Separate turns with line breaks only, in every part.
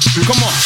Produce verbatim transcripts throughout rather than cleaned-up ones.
shit. Come on.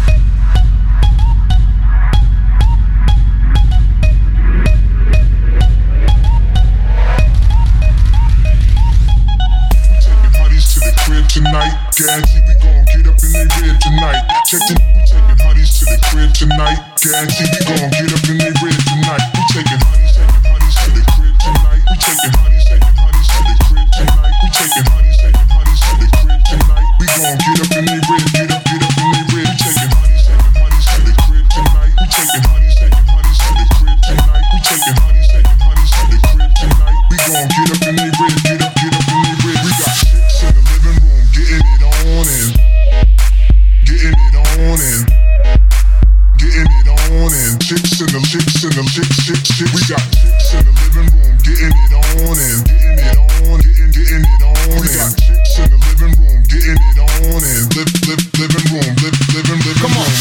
Tonight, guarantee we gon' get up in they rib tonight. Check the, we taking hotties to the crib tonight. Guarantee we gon' get up in they rib tonight. We taking hotties, taking hotties to the crib tonight. We taking hotties, taking hotties to the crib tonight. We taking hotties, taking hotties to the crib tonight. We gon' get up in they rib, get up, get up in they rib. We taking hotties, taking hotties to the crib tonight. We taking hotties, taking hotties to the crib tonight. We taking hotties, taking hotties to the crib tonight. We gon' get up in they rib, get up, get up in they rib. We got chicks in the living room. Getting it on and getting it on and getting it on and chicks in the chicks in the chicks chicks chicks. We got chicks in the living room getting it on and getting it on, getting getting it on. We got chicks in the living room getting it on and live live living room live living living room. Come on.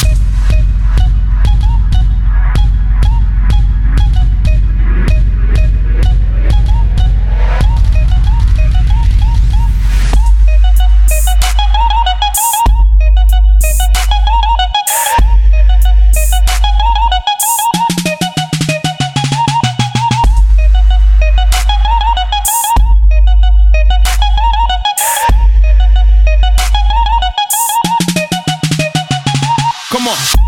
Come on.